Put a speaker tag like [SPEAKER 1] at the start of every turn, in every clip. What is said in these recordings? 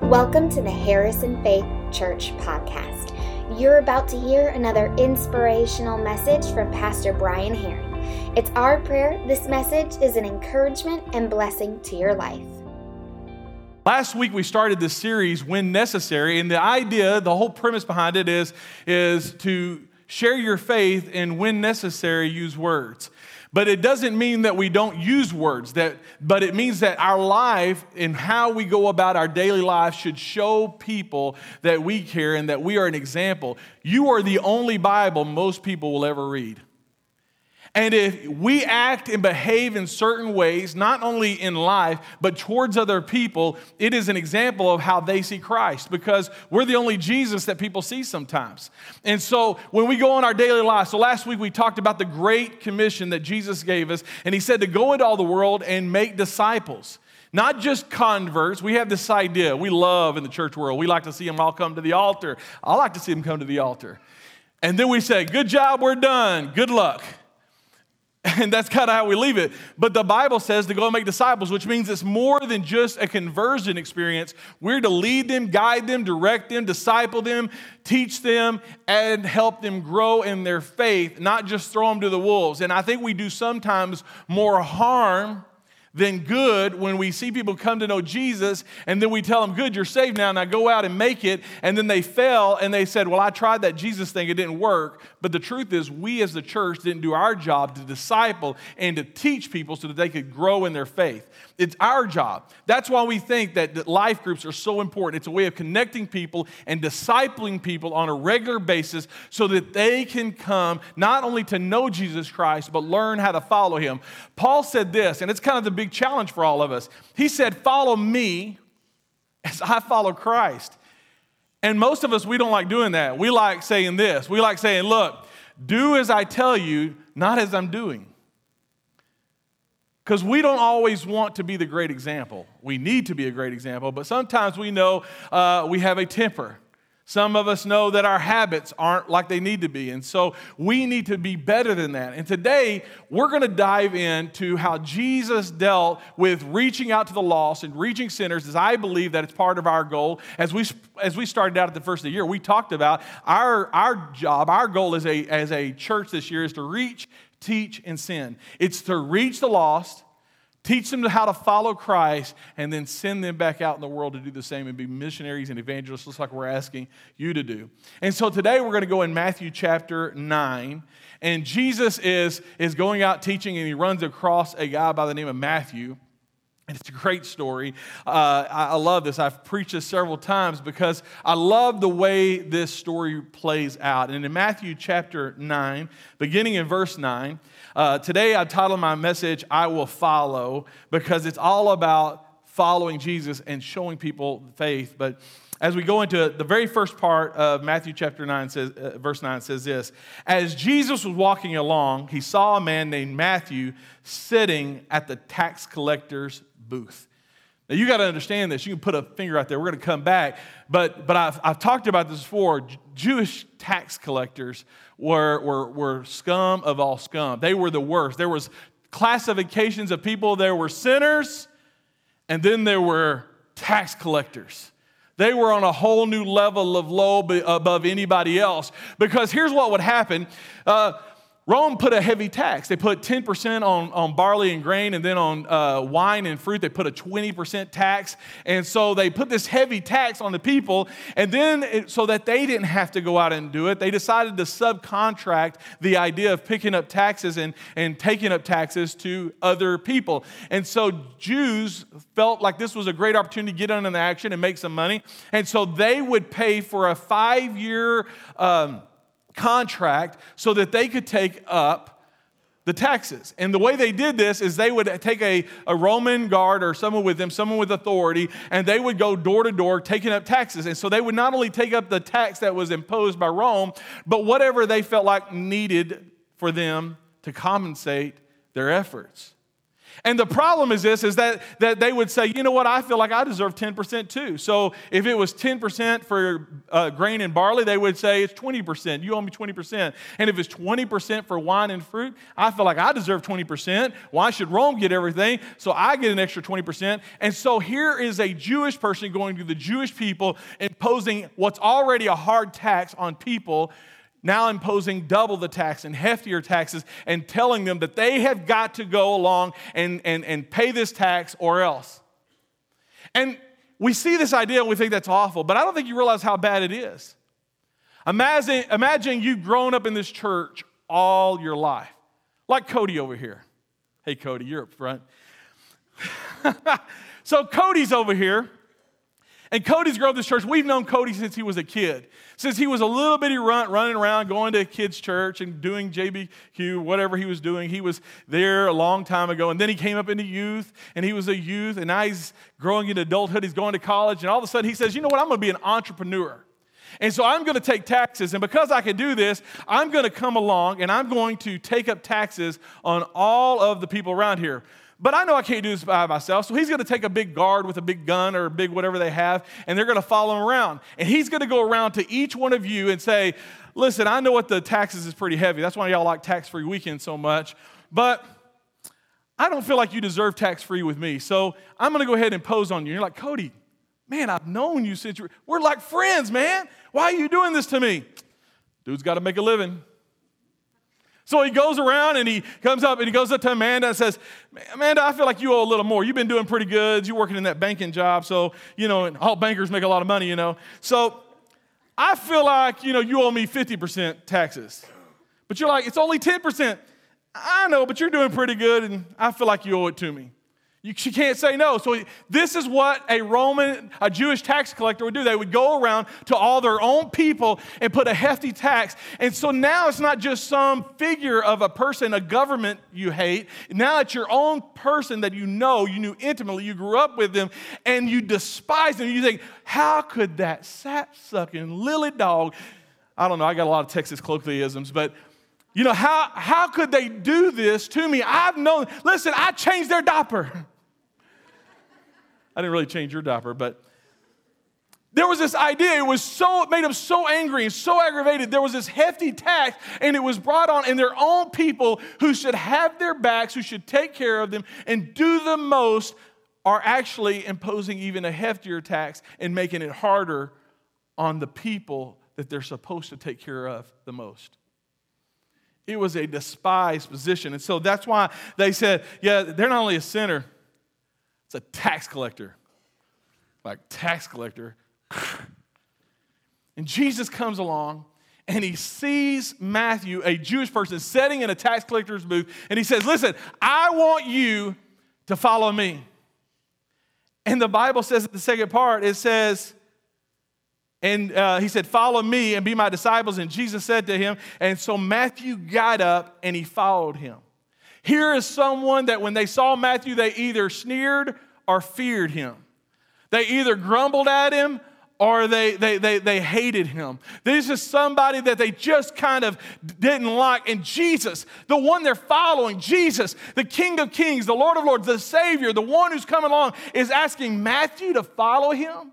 [SPEAKER 1] Welcome to the Harrison Faith Church podcast. You're about to hear another inspirational message from Pastor Brian Herring. It's our prayer this message is an encouragement and blessing to your life.
[SPEAKER 2] Last week we started this series, When Necessary, and the idea, the whole premise behind it is to share your faith and when necessary, use words. But it doesn't mean that we don't use words, but it means that our life and how we go about our daily life should show people that we care and that we are an example. You are the only Bible most people will ever read. And if we act and behave in certain ways, not only in life, but towards other people, it is an example of how they see Christ, because we're the only Jesus that people see sometimes. And so when we go on our daily life, so last week we talked about the Great Commission that Jesus gave us, and he said to go into all the world and make disciples. Not just converts. We have this idea we love in the church world. We like to see them all come to the altar. I like to see them come to the altar. And then we say, good job, we're done, good luck. And that's kind of how we leave it. But the Bible says to go and make disciples, which means it's more than just a conversion experience. We're to lead them, guide them, direct them, disciple them, teach them, and help them grow in their faith, not just throw them to the wolves. And I think we do sometimes more harm than good when we see people come to know Jesus and then we tell them, good, you're saved now go out and make it. And then they fail and they said, well, I tried that Jesus thing, it didn't work. But the truth is we as the church didn't do our job to disciple and to teach people so that they could grow in their faith. It's our job. That's why we think that life groups are so important. It's a way of connecting people and discipling people on a regular basis so that they can come not only to know Jesus Christ, but learn how to follow him. Paul said this, and it's kind of the big challenge for all of us. He said, follow me as I follow Christ. And most of us, we don't like doing that. We like saying this. We like saying, look, do as I tell you, not as I'm doing. Because we don't always want to be the great example. We need to be a great example, but sometimes we know we have a temper. Some of us know that our habits aren't like they need to be, and so we need to be better than that. And today, we're going to dive into how Jesus dealt with reaching out to the lost and reaching sinners, as I believe that it's part of our goal. As we started out at the first of the year, we talked about our job, our goal as a church this year is to reach, teach, and send. It's to reach the lost, teach them how to follow Christ, and then send them back out in the world to do the same and be missionaries and evangelists, just like we're asking you to do. And so today we're going to go in Matthew chapter 9, and Jesus is going out teaching, and he runs across a guy by the name of Matthew. And it's a great story. I love this. I've preached this several times because I love the way this story plays out. And in Matthew chapter 9, beginning in verse 9, today I titled my message, I Will Follow, because it's all about following Jesus and showing people faith. But as we go into the very first part of Matthew chapter 9, verse 9 says this, as Jesus was walking along, he saw a man named Matthew sitting at the tax collector's booth. Now you got to understand this. You can put a finger out there. We're going to come back. But I've talked about this before. Jewish tax collectors were scum of all scum. They were the worst. There was classifications of people. There were sinners, and then there were tax collectors. They were on a whole new level of low above anybody else. Because here's what would happen. Rome put a heavy tax. They put 10% on barley and grain, and then on wine and fruit, they put a 20% tax. And so they put this heavy tax on the people, and then so that they didn't have to go out and do it, they decided to subcontract the idea of picking up taxes and taking up taxes to other people. And so Jews felt like this was a great opportunity to get in on the action and make some money. And so they would pay for a 5-year contract so that they could take up the taxes. And the way they did this is they would take a Roman guard or someone with them, someone with authority, and they would go door to door taking up taxes. And so they would not only take up the tax that was imposed by Rome, but whatever they felt like needed for them to compensate their efforts. And the problem is this, is that they would say, you know what, I feel like I deserve 10% too. So if it was 10% for grain and barley, they would say it's 20%. You owe me 20%. And if it's 20% for wine and fruit, I feel like I deserve 20%. Why should Rome get everything? So I get an extra 20%. And so here is a Jewish person going to the Jewish people, imposing what's already a hard tax on people, now imposing double the tax and heftier taxes and telling them that they have got to go along and pay this tax or else. And we see this idea and we think that's awful, but I don't think you realize how bad it is. Imagine you've grown up in this church all your life, like Cody over here. Hey, Cody, you're up front. So Cody's over here. And Cody's grown up in this church. We've known Cody since he was a kid. Since he was a little bitty runt running around, going to kids' church and doing JBQ, whatever he was doing. He was there a long time ago. And then he came up into youth, and he was a youth. And now he's growing into adulthood. He's going to college. And all of a sudden he says, you know what, I'm going to be an entrepreneur. And so I'm going to take taxes. And because I can do this, I'm going to come along, and I'm going to take up taxes on all of the people around here. But I know I can't do this by myself, so he's going to take a big guard with a big gun or a big whatever they have, and they're going to follow him around. And he's going to go around to each one of you and say, listen, I know what the taxes is pretty heavy. That's why y'all like tax-free weekend so much. But I don't feel like you deserve tax-free with me, so I'm going to go ahead and impose on you. You're like, Cody, man, I've known you since we're like friends, man. Why are you doing this to me? Dude's got to make a living. So he goes around and he comes up and he goes up to Amanda and says, Amanda, I feel like you owe a little more. You've been doing pretty good. You're working in that banking job. So, and all bankers make a lot of money, So I feel like, you owe me 50% taxes. But you're like, it's only 10%. I know, but you're doing pretty good and I feel like you owe it to me. She can't say no. So this is what a Jewish tax collector would do. They would go around to all their own people and put a hefty tax. And so now it's not just some figure of a person, a government you hate. Now it's your own person that you knew intimately, you grew up with them, and you despise them. You think, how could that sap-sucking lily dog, I don't know, I got a lot of Texas colloquialisms, but how could they do this to me? Listen, I changed their diaper. I didn't really change your diaper, but there was this idea. It made them so angry and so aggravated. There was this hefty tax, and it was brought on, and their own people who should have their backs, who should take care of them and do the most, are actually imposing even a heftier tax and making it harder on the people that they're supposed to take care of the most. It was a despised position. And so that's why they said, yeah, they're not only a sinner, it's a tax collector. Like, tax collector. And Jesus comes along, and he sees Matthew, a Jewish person, sitting in a tax collector's booth, and he says, listen, I want you to follow me. And the Bible says at the second part, it says, and he said, follow me and be my disciples. And Jesus said to him, and so Matthew got up and he followed him. Here is someone that when they saw Matthew, they either sneered or feared him. They either grumbled at him or they hated him. This is somebody that they just kind of didn't like. And Jesus, the one they're following, Jesus, the King of Kings, the Lord of Lords, the Savior, the one who's coming along, is asking Matthew to follow him.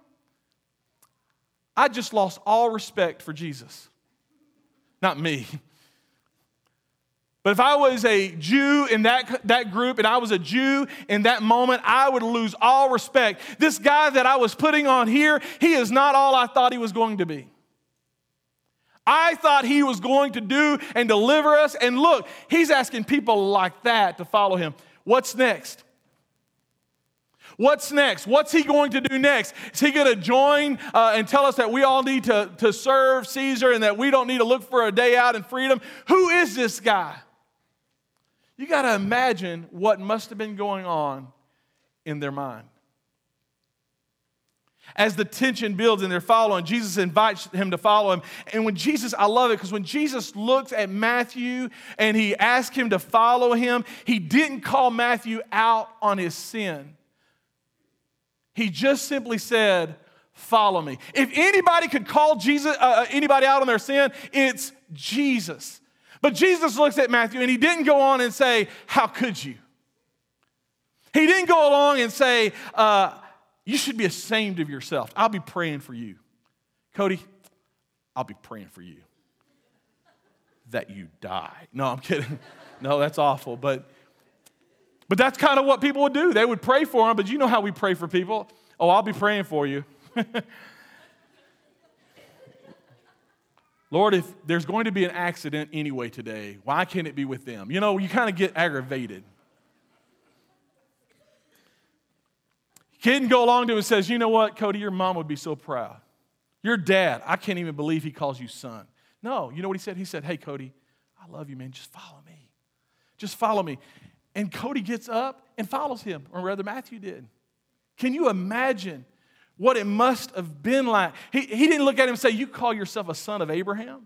[SPEAKER 2] I just lost all respect for Jesus. Not me. But if I was a Jew in that group and I was a Jew in that moment, I would lose all respect. This guy that I was putting on here, he is not all I thought he was going to be. I thought he was going to do and deliver us. And look, he's asking people like that to follow him. What's next? What's next? What's he going to do next? Is he going to join and tell us that we all need to serve Caesar and that we don't need to look for a day out in freedom? Who is this guy? You got to imagine what must have been going on in their mind. As the tension builds and they're following, Jesus invites him to follow him. And when Jesus, I love it, because when Jesus looks at Matthew and he asked him to follow him, he didn't call Matthew out on his sin. He just simply said, follow me. If anybody could call anybody out on their sin, it's Jesus. But Jesus looks at Matthew and he didn't go on and say, how could you? He didn't go along and say, you should be ashamed of yourself. I'll be praying for you. Cody, I'll be praying for you that you die. No, I'm kidding. No, that's awful. But that's kind of what people would do. They would pray for him, but you know how we pray for people. Oh, I'll be praying for you. Lord, if there's going to be an accident anyway today, why can't it be with them? You know, you kind of get aggravated. He didn't go along to him and says, you know what, Cody, your mom would be so proud. Your dad, I can't even believe he calls you son. No, you know what he said? He said, hey, Cody, I love you, man. Just follow me. Just follow me. And Cody gets up and follows him, or rather Matthew did. Can you imagine what it must have been like? He didn't look at him and say, you call yourself a son of Abraham?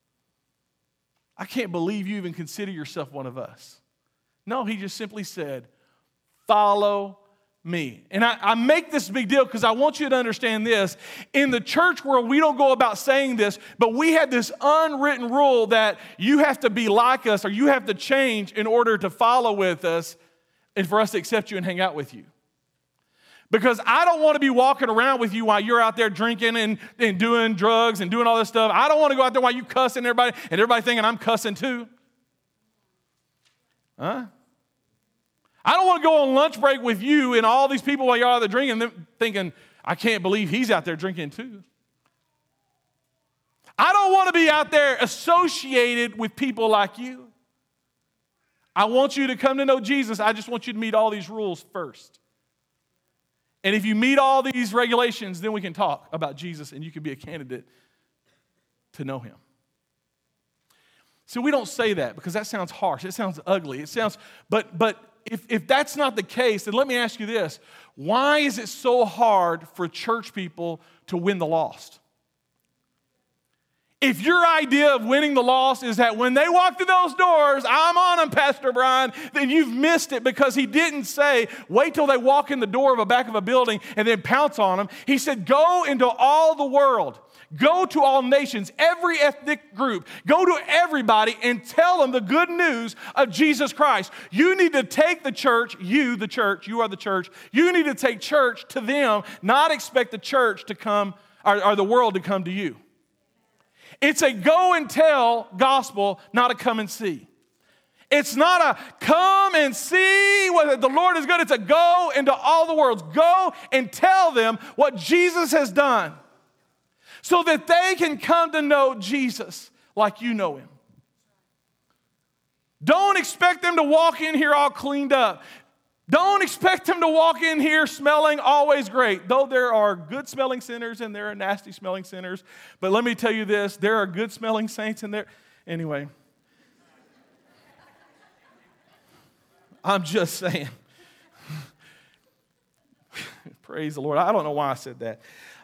[SPEAKER 2] I can't believe you even consider yourself one of us. No, he just simply said, follow me. And I make this big deal because I want you to understand this. In the church world, we don't go about saying this, but we have this unwritten rule that you have to be like us or you have to change in order to follow with us and for us to accept you and hang out with you. Because I don't want to be walking around with you while you're out there drinking and doing drugs and doing all this stuff. I don't want to go out there while you cussing everybody and everybody thinking I'm cussing too. Huh? I don't want to go on lunch break with you and all these people while you're out there drinking thinking, I can't believe he's out there drinking too. I don't want to be out there associated with people like you. I want you to come to know Jesus. I just want you to meet all these rules first. And if you meet all these regulations, then we can talk about Jesus and you can be a candidate to know him. So we don't say that because that sounds harsh. It sounds ugly. It sounds, but if that's not the case, then let me ask you this. Why is it so hard for church people to win the lost? If your idea of winning the lost is that when they walk through those doors, I'm on them, Pastor Brian, then you've missed it because he didn't say, wait till they walk in the door of the back of a building and then pounce on them. He said, go into all the world. Go to all nations, every ethnic group. Go to everybody and tell them the good news of Jesus Christ. You need to take the church, you are the church. You need to take church to them, not expect the church to come, or the world to come to you. It's a go and tell gospel, not a come and see. It's not a come and see whether the Lord is good. It's a go into all the worlds. Go and tell them what Jesus has done so that they can come to know Jesus like you know him. Don't expect them to walk in here all cleaned up. Don't expect them to walk in here smelling always great. Though there are good smelling sinners and there are nasty smelling sinners. But let me tell you this, there are good smelling saints in there. Anyway. I'm just saying. Praise the Lord. I don't know why I said that.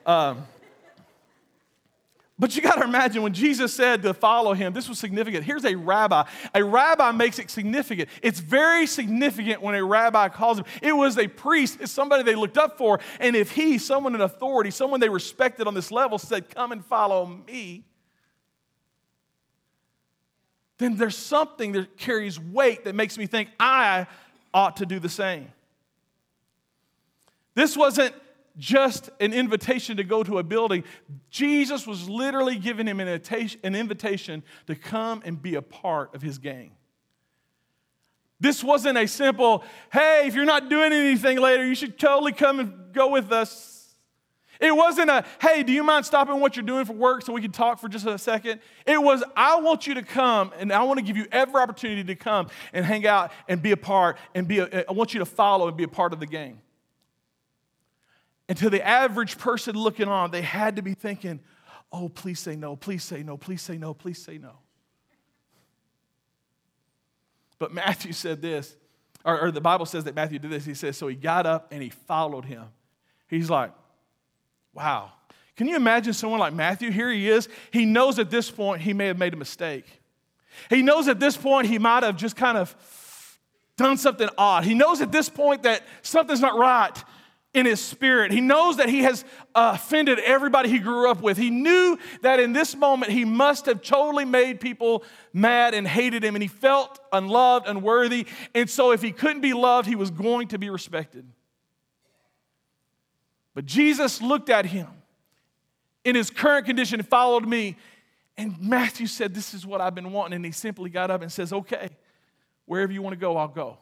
[SPEAKER 2] But you got to imagine when Jesus said to follow him, this was significant. Here's a rabbi. A rabbi makes it significant. It's very significant when a rabbi calls him. It was a priest. It's somebody they looked up for. And if he, someone in authority, someone they respected on this level said, come and follow me, then there's something that carries weight that makes me think I ought to do the same. This wasn't just an invitation to go to a building. Jesus was literally giving him an invitation to come and be a part of his gang. This wasn't a simple, hey, if you're not doing anything later, you should totally come and go with us. It wasn't a, hey, do you mind stopping what you're doing for work so we can talk for just a second? It was, I want you to come, and I want to give you every opportunity to come and hang out and be a part, and I want you to follow and be a part of the gang. And to the average person looking on, they had to be thinking, oh, please say no, please say no, please say no, please say no. But Matthew said this, or the Bible says that Matthew did this. He says, so he got up and he followed him. He's like, wow. Can you imagine someone like Matthew? Here he is. He knows at this point he may have made a mistake. He knows at this point he might have just kind of done something odd. He knows at this point that something's not right. in his spirit. He knows that he has offended everybody he grew up with. He knew that in this moment he must have totally made people mad and hated him, and he felt unloved, unworthy. And so if he couldn't be loved, he was going to be respected. But Jesus looked at him in his current condition and followed me. And Matthew said, this is what I've been wanting. And he simply got up and says, okay, wherever you want to go, I'll go.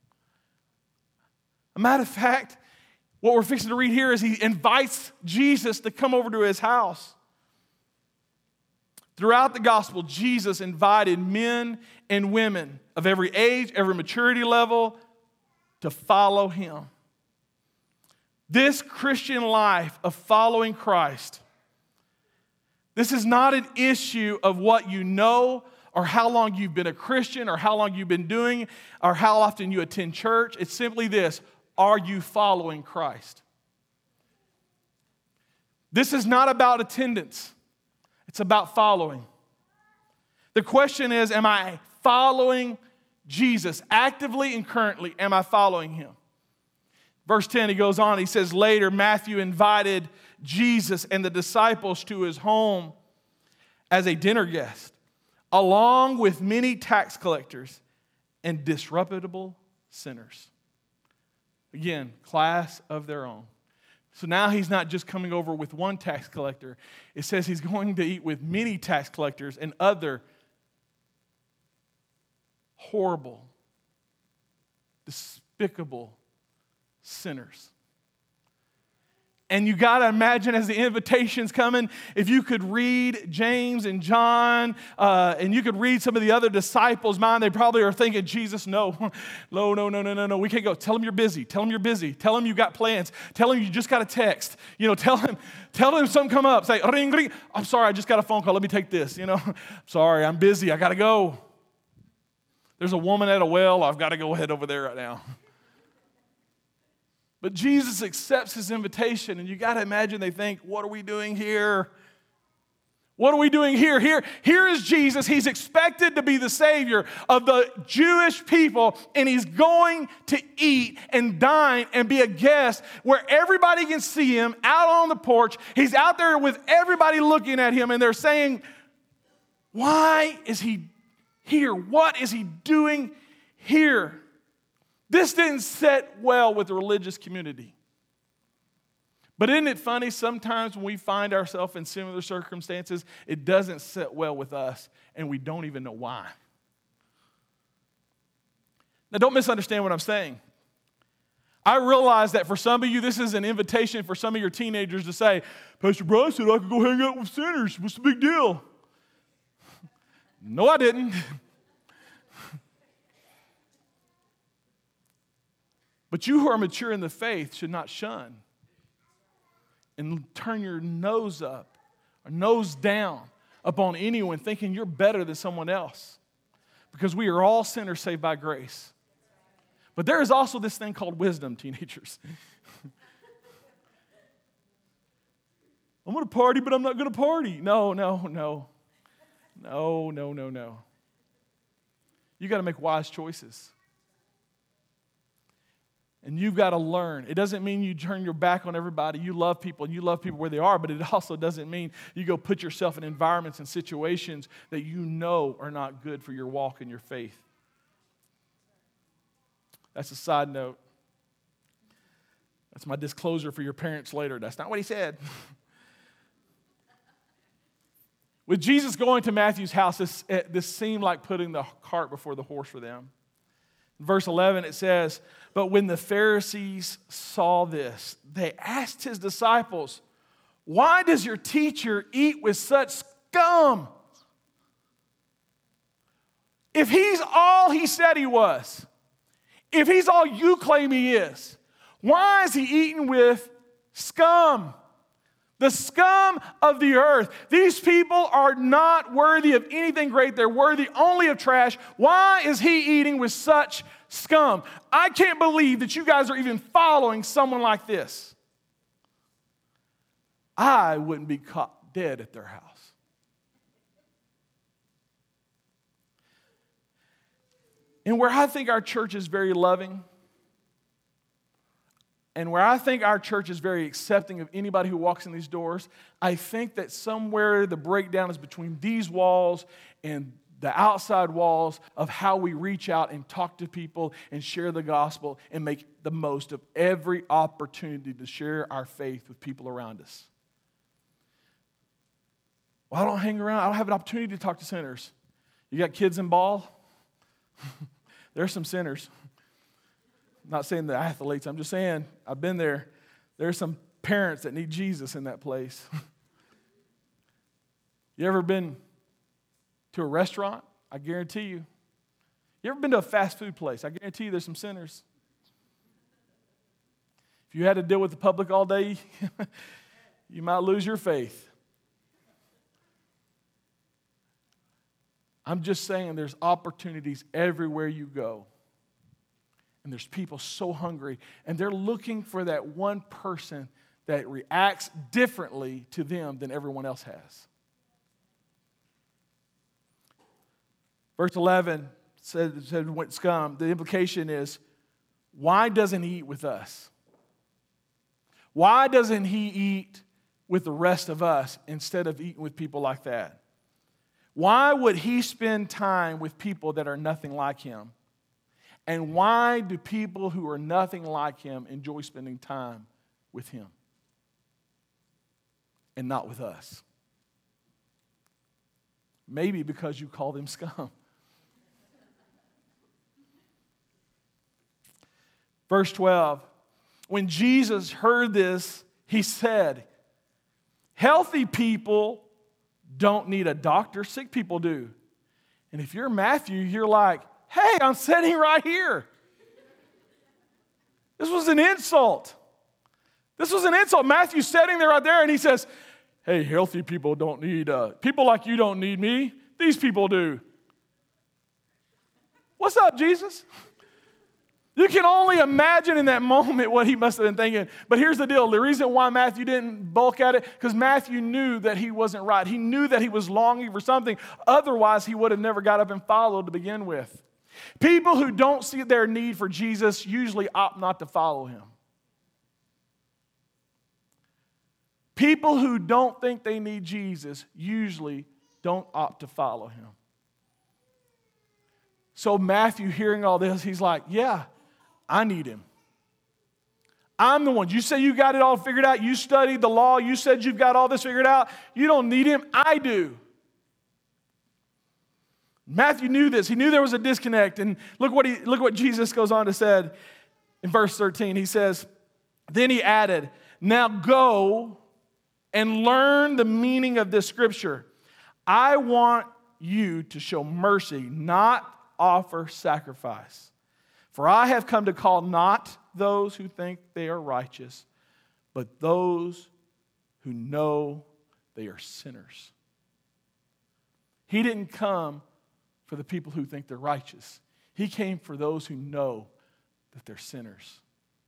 [SPEAKER 2] A matter of fact, what we're fixing to read here is he invites Jesus to come over to his house. Throughout the gospel, Jesus invited men and women of every age, every maturity level to follow him. This Christian life of following Christ, this is not an issue of what you know or how long you've been a Christian or how long you've been doing or how often you attend church. It's simply this: are you following Christ? This is not about attendance. It's about following. The question is, am I following Jesus actively and currently? Am I following him? Verse 10, he goes on, he says, later Matthew invited Jesus and the disciples to his home as a dinner guest, along with many tax collectors and disreputable sinners. Again, class of their own. So now he's not just coming over with one tax collector. It says he's going to eat with many tax collectors and other horrible, despicable sinners. And you got to imagine as the invitation's coming, if you could read James and John, and you could read some of the other disciples' mind, they probably are thinking, Jesus, no, we can't go. Tell them you're busy. Tell them you're busy. Tell them you got plans. Tell them you just got a text. Tell them something come up. Say, ring, ring. I'm sorry, I just got a phone call. Let me take this. Sorry, I'm busy. I got to go. There's a woman at a well. I've got to go head over there right now. But Jesus accepts his invitation, and you got to imagine they think, what are we doing here? What are we doing here? Here is Jesus. He's expected to be the Savior of the Jewish people, and he's going to eat and dine and be a guest where everybody can see him out on the porch. He's out there with everybody looking at him, and they're saying, why is he here? What is he doing here? This didn't sit well with the religious community. But isn't it funny, sometimes when we find ourselves in similar circumstances, it doesn't sit well with us, and we don't even know why. Now, don't misunderstand what I'm saying. I realize that for some of you, this is an invitation for some of your teenagers to say, Pastor Brian said I could go hang out with sinners. What's the big deal? No, I didn't. But you who are mature in the faith should not shun and turn your nose up or nose down upon anyone thinking you're better than someone else. Because we are all sinners saved by grace. But there is also this thing called wisdom, teenagers. I'm going to party, but I'm not going to party. No. You got to make wise choices. And you've got to learn. It doesn't mean you turn your back on everybody. You love people, and you love people where they are, but it also doesn't mean you go put yourself in environments and situations that you know are not good for your walk and your faith. That's a side note. That's my disclosure for your parents later. That's not what he said. With Jesus going to Matthew's house, this seemed like putting the cart before the horse for them. In verse 11, it says, but when the Pharisees saw this, they asked his disciples, why does your teacher eat with such scum? If he's all he said he was, if he's all you claim he is, why is he eating with scum? The scum of the earth. These people are not worthy of anything great. They're worthy only of trash. Why is he eating with such scum? I can't believe that you guys are even following someone like this. I wouldn't be caught dead at their house. And where I think our church is very loving, And where I think our church is very accepting of anybody who walks in these doors, I think that somewhere the breakdown is between these walls and the outside walls of how we reach out and talk to people and share the gospel and make the most of every opportunity to share our faith with people around us. Well, I don't hang around. I don't have an opportunity to talk to sinners. You got kids in ball? There's some sinners. I'm not saying the athletes. I'm just saying I've been there. There's some parents that need Jesus in that place. You ever been to a restaurant? I guarantee you. You ever been to a fast food place? I guarantee you there's some sinners. If you had to deal with the public all day, you might lose your faith. I'm just saying there's opportunities everywhere you go. And there's people so hungry, and they're looking for that one person that reacts differently to them than everyone else has. Verse 11 said went scum. The implication is, why doesn't he eat with us? Why doesn't he eat with the rest of us instead of eating with people like that? Why would he spend time with people that are nothing like him? And why do people who are nothing like him enjoy spending time with him and not with us? Maybe because you call them scum. Verse 12, when Jesus heard this, he said, healthy people don't need a doctor, sick people do. And if you're Matthew, you're like, hey, I'm sitting right here. This was an insult. This was an insult. Matthew's sitting there right there, and he says, hey, healthy people don't need, people like you don't need me. These people do. What's up, Jesus? You can only imagine in that moment what he must have been thinking. But here's the deal. The reason why Matthew didn't bulk at it, because Matthew knew that he wasn't right. He knew that he was longing for something. Otherwise, he would have never got up and followed to begin with. People who don't see their need for Jesus usually opt not to follow him. People who don't think they need Jesus usually don't opt to follow him. So Matthew, hearing all this, he's like, yeah, I need him. I'm the one. You say you got it all figured out. You studied the law. You said you've got all this figured out. You don't need him. I do. Matthew knew this. He knew there was a disconnect. And look what Jesus goes on to say in verse 13. He says, then he added, now go and learn the meaning of this scripture. I want you to show mercy, not offer sacrifice. For I have come to call not those who think they are righteous, but those who know they are sinners. He didn't come for the people who think they're righteous. He came for those who know that they're sinners.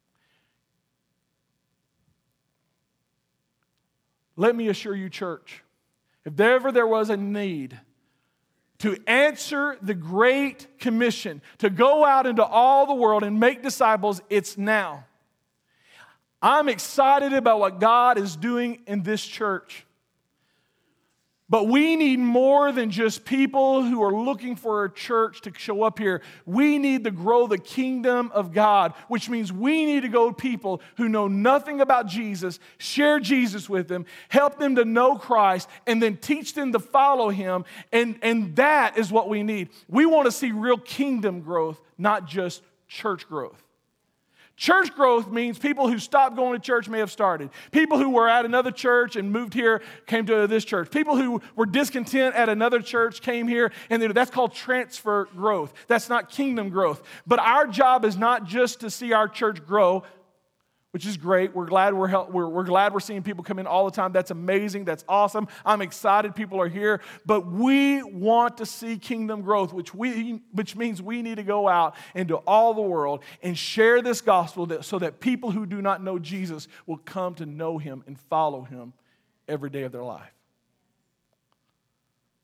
[SPEAKER 2] Let me assure you, church, if ever there was a need to answer the Great Commission, to go out into all the world and make disciples, it's now. I'm excited about what God is doing in this church. But we need more than just people who are looking for a church to show up here. We need to grow the kingdom of God, which means we need to go to people who know nothing about Jesus, share Jesus with them, help them to know Christ, and then teach them to follow him. And that is what we need. We want to see real kingdom growth, not just church growth. Church growth means people who stopped going to church may have started. People who were at another church and moved here came to this church. People who were discontent at another church came here, and that's called transfer growth. That's not kingdom growth. But our job is not just to see our church grow, which is great. We're glad we're glad we're seeing people come in all the time. That's amazing. That's awesome. I'm excited people are here. But we want to see kingdom growth, which means we need to go out into all the world and share this gospel so that people who do not know Jesus will come to know him and follow him every day of their life.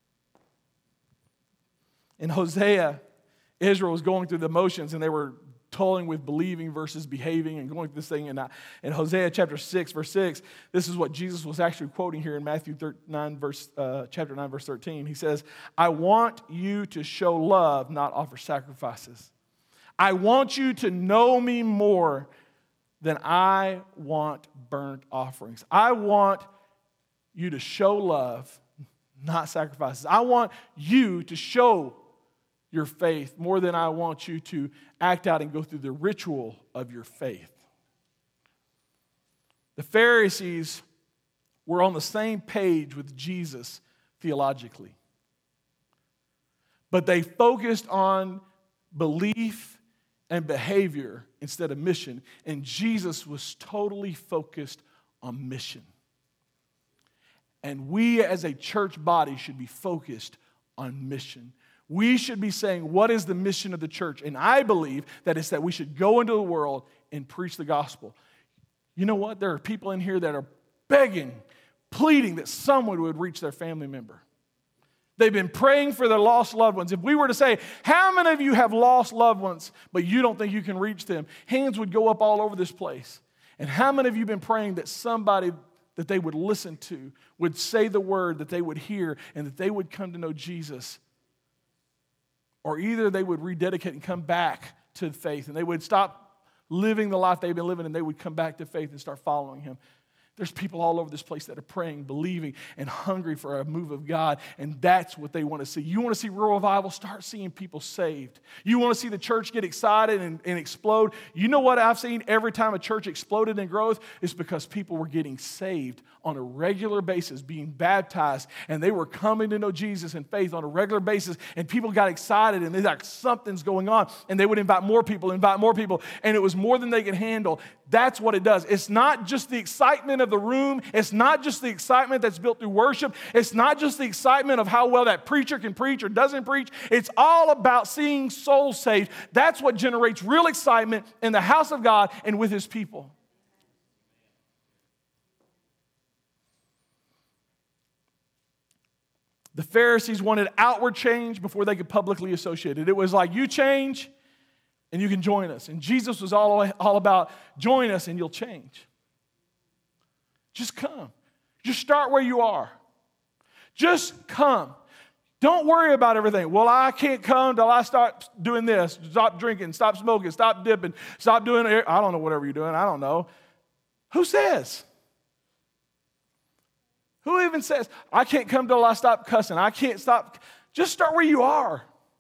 [SPEAKER 2] In Hosea, Israel was going through the motions and they were toiling with believing versus behaving and going through this thing. In Hosea chapter 6, verse 6, this is what Jesus was actually quoting here in Matthew chapter 9, verse 13. He says, I want you to show love, not offer sacrifices. I want you to know me more than I want burnt offerings. I want you to show love, not sacrifices. I want you to show your faith more than I want you to act out and go through the ritual of your faith. The Pharisees were on the same page with Jesus theologically, but they focused on belief and behavior instead of mission, and Jesus was totally focused on mission. And we as a church body should be focused on mission. We should be saying, what is the mission of the church? And I believe that it's that we should go into the world and preach the gospel. You know what? There are people in here that are begging, pleading that someone would reach their family member. They've been praying for their lost loved ones. If we were to say, how many of you have lost loved ones, but you don't think you can reach them? Hands would go up all over this place. And how many of you have been praying that somebody that they would listen to would say the word that they would hear and that they would come to know Jesus? Or either they would rededicate and come back to faith and they would stop living the life they've been living and they would come back to faith and start following him. There's people all over this place that are praying, believing, and hungry for a move of God, and that's what they want to see. You want to see real revival? Start seeing people saved. You want to see the church get excited and explode? You know what I've seen every time a church exploded in growth? It's because people were getting saved on a regular basis, being baptized, and they were coming to know Jesus and faith on a regular basis, and people got excited, and they're like, something's going on, and they would invite more people, and it was more than they could handle. That's what it does. It's not just the excitement of the room. It's not just the excitement that's built through worship. It's not just the excitement of how well that preacher can preach or doesn't preach. It's all about seeing souls saved. That's what generates real excitement in the house of God and with his people. The Pharisees wanted outward change before they could publicly associate it. It was like, you change and you can join us. And Jesus was all about, join us and you'll change. Just come. Just start where you are. Just come. Don't worry about everything. Well, I can't come till I start doing this. Stop drinking, stop smoking, stop dipping, stop doing, I don't know, whatever you're doing. I don't know. Who says? Who even says, I can't come till I stop cussing. I can't stop. Just start where you are.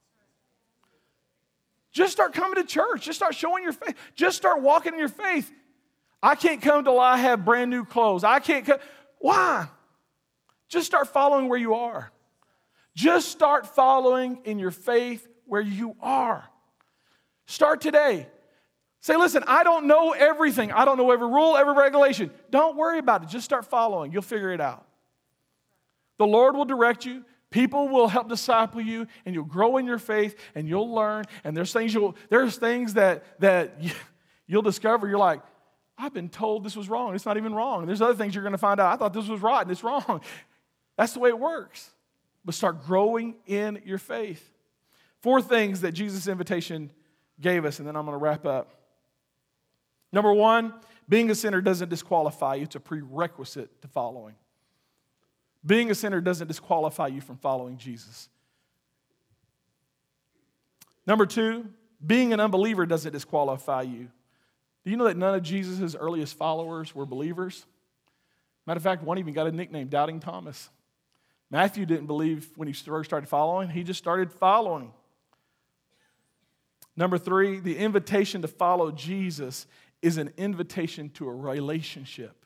[SPEAKER 2] Just start coming to church. Just start showing your faith. Just start walking in your faith. I can't come till I have brand new clothes. I can't come. Why? Just start following where you are. Just start following in your faith where you are. Start today. Say, listen, I don't know everything. I don't know every rule, every regulation. Don't worry about it. Just start following. You'll figure it out. The Lord will direct you. People will help disciple you, and you'll grow in your faith, and you'll learn. And there's things that you'll discover. You're like, I've been told this was wrong. It's not even wrong. And there's other things you're going to find out. I thought this was right, and it's wrong. That's the way it works. But start growing in your faith. 4 things that Jesus' invitation gave us, and then I'm going to wrap up. Number 1, being a sinner doesn't disqualify you. It's a prerequisite to following. Being a sinner doesn't disqualify you from following Jesus. Number 2, being an unbeliever doesn't disqualify you. Do you know that none of Jesus' earliest followers were believers? Matter of fact, one even got a nickname, Doubting Thomas. Matthew didn't believe when he first started following. He just started following. Number 3, the invitation to follow Jesus is an invitation to a relationship.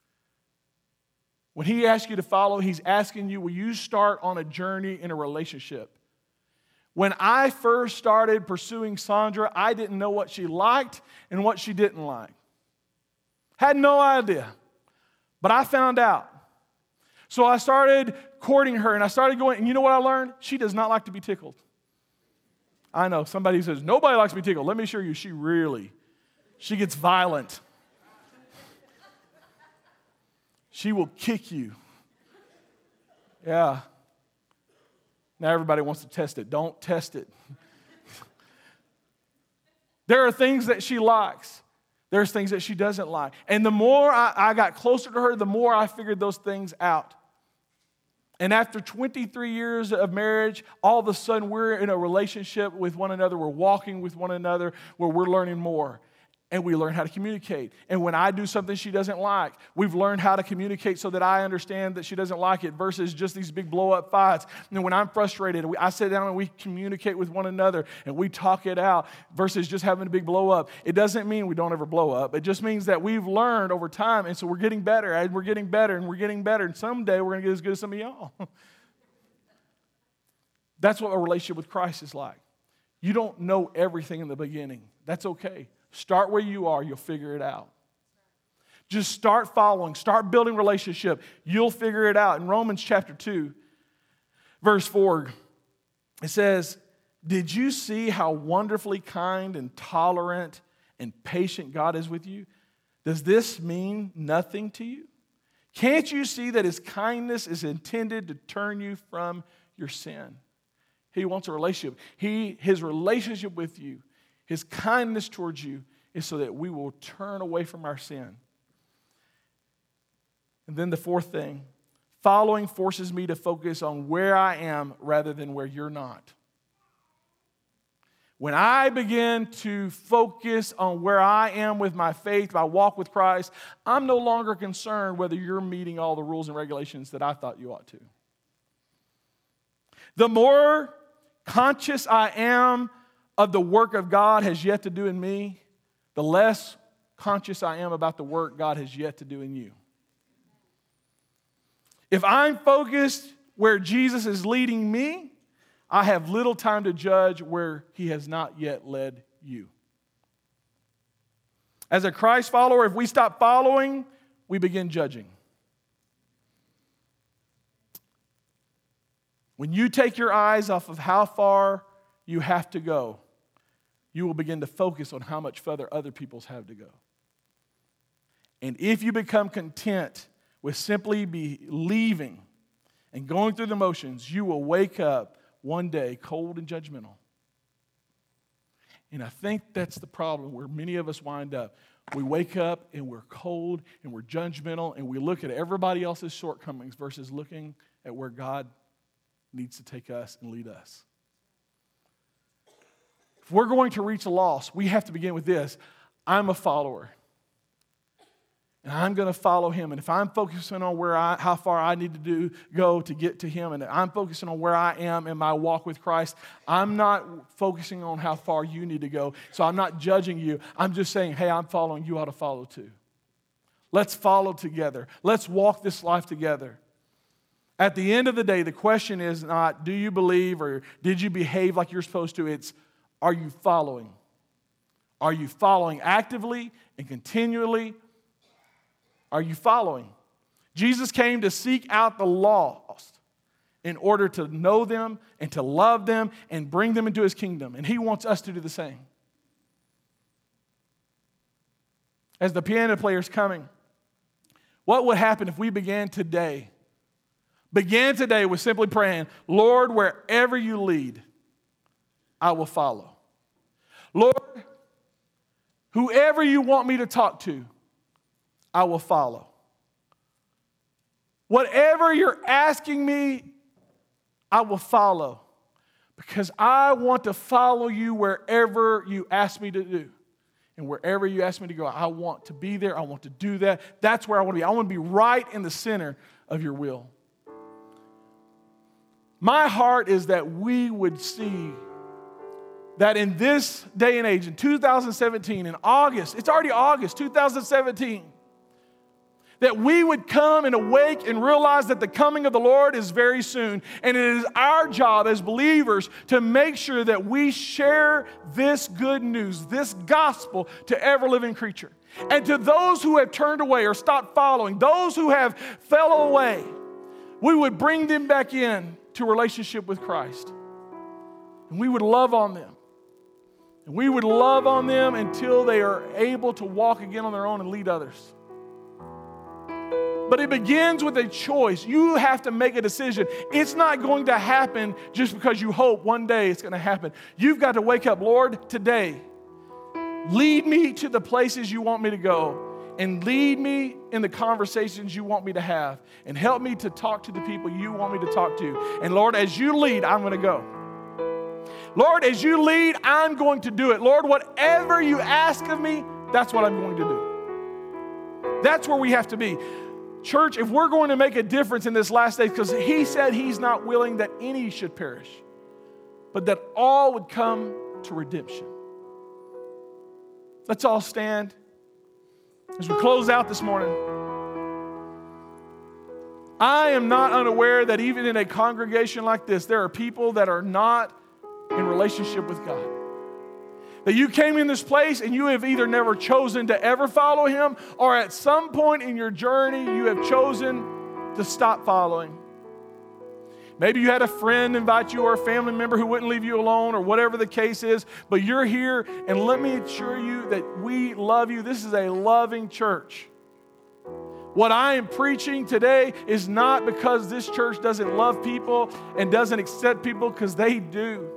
[SPEAKER 2] When he asks you to follow, he's asking you, will you start on a journey in a relationship? When I first started pursuing Sandra, I didn't know what she liked and what she didn't like. Had no idea. But I found out. So I started courting her, and I started going, and you know what I learned? She does not like to be tickled. I know, somebody says, nobody likes to be tickled. Let me assure you, she gets violent. She will kick you. Yeah. Now everybody wants to test it. Don't test it. There are things that she likes. There's things that she doesn't like. And the more I got closer to her, the more I figured those things out. And after 23 years of marriage, all of a sudden we're in a relationship with one another. We're walking with one another where we're learning more. And we learn how to communicate. And when I do something she doesn't like, we've learned how to communicate so that I understand that she doesn't like it versus just these big blow-up fights. And when I'm frustrated, I sit down and we communicate with one another and we talk it out versus just having a big blow-up. It doesn't mean we don't ever blow up. It just means that we've learned over time, and so we're getting better, and we're getting better, and we're getting better, and someday we're going to get as good as some of y'all. That's what a relationship with Christ is like. You don't know everything in the beginning. That's okay. Start where you are, you'll figure it out. Just start following, start building relationship. You'll figure it out. In Romans chapter 2, verse 4, it says, "Did you see how wonderfully kind and tolerant and patient God is with you? Does this mean nothing to you? Can't you see that His kindness is intended to turn you from your sin?" He wants a relationship. His relationship with you, His kindness towards you is so that we will turn away from our sin. And then the fourth thing, following forces me to focus on where I am rather than where you're not. When I begin to focus on where I am with my faith, my walk with Christ, I'm no longer concerned whether you're meeting all the rules and regulations that I thought you ought to. The more conscious I am of the work of God has yet to do in me, the less conscious I am about the work God has yet to do in you. If I'm focused where Jesus is leading me, I have little time to judge where He has not yet led you. As a Christ follower, if we stop following, we begin judging. When you take your eyes off of how far you have to go, you will begin to focus on how much further other people's have to go. And if you become content with simply believing and going through the motions, you will wake up one day cold and judgmental. And I think that's the problem where many of us wind up. We wake up and we're cold and we're judgmental and we look at everybody else's shortcomings versus looking at where God needs to take us and lead us. If we're going to reach the lost, we have to begin with this. I'm a follower. And I'm going to follow Him. And if I'm focusing on how far I need to go to get to Him, and I'm focusing on where I am in my walk with Christ, I'm not focusing on how far you need to go. So I'm not judging you. I'm just saying, hey, I'm following. You ought to follow too. Let's follow together. Let's walk this life together. At the end of the day, the question is not, do you believe or did you behave like you're supposed to? It's, are you following? Are you following actively and continually? Are you following? Jesus came to seek out the lost in order to know them and to love them and bring them into His kingdom. And He wants us to do the same. As the piano player's coming, what would happen if we began today with simply praying, Lord, wherever you lead, I will follow. Lord, whoever you want me to talk to, I will follow. Whatever you're asking me, I will follow. Because I want to follow you wherever you ask me to do. And wherever you ask me to go, I want to be there. I want to do that. That's where I want to be. I want to be right in the center of your will. My heart is that we would see that in this day and age, in 2017, in August, it's already August 2017, that we would come and awake and realize that the coming of the Lord is very soon. And it is our job as believers to make sure that we share this good news, this gospel to every living creature. And to those who have turned away or stopped following, those who have fell away, we would bring them back in to relationship with Christ. And we would love on them. And we would love on them until they are able to walk again on their own and lead others. But it begins with a choice. You have to make a decision. It's not going to happen just because you hope one day it's going to happen. You've got to wake up, Lord, today Lead me to the places you want me to go. And lead me in the conversations you want me to have. And help me to talk to the people you want me to talk to. And Lord, as you lead, I'm going to go. Lord, as you lead, I'm going to do it. Lord, whatever you ask of me, that's what I'm going to do. That's where we have to be. Church, if we're going to make a difference in this last day, because he said he's not willing that any should perish, but that all would come to redemption. Let's all stand. As we close out this morning, I am not unaware that even in a congregation like this, there are people that are not in relationship with God. That you came in this place and you have either never chosen to ever follow Him, or at some point in your journey, you have chosen to stop following. Maybe you had a friend invite you or a family member who wouldn't leave you alone, or whatever the case is, but you're here, and let me assure you that we love you. This is a loving church. What I am preaching today is not because this church doesn't love people and doesn't accept people, because they do.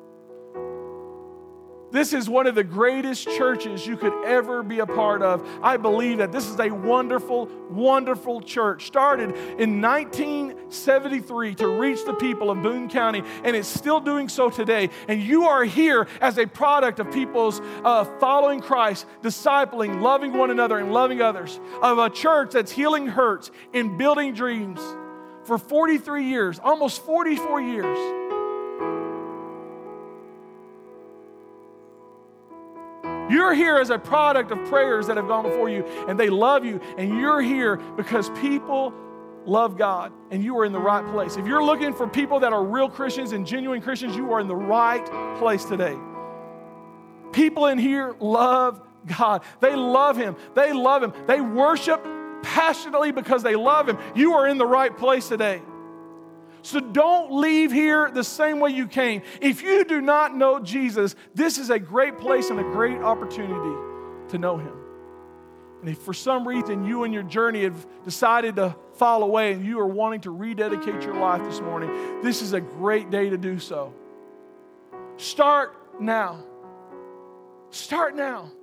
[SPEAKER 2] This is one of the greatest churches you could ever be a part of. I believe that this is a wonderful, wonderful church. Started in 1973 to reach the people of Boone County, and it's still doing so today. And you are here as a product of people's following Christ, discipling, loving one another, and loving others. Of a church that's healing hurts and building dreams for 43 years, almost 44 years. You're here as a product of prayers that have gone before you, and they love you, and you're here because people love God, and you are in the right place. If you're looking for people that are real Christians and genuine Christians, you are in the right place today. People in here love God. They love Him. They love Him. They worship passionately because they love Him. You are in the right place today. So don't leave here the same way you came. If you do not know Jesus, this is a great place and a great opportunity to know Him. And if for some reason you in your journey have decided to fall away and you are wanting to rededicate your life this morning, this is a great day to do so. Start now. Start now.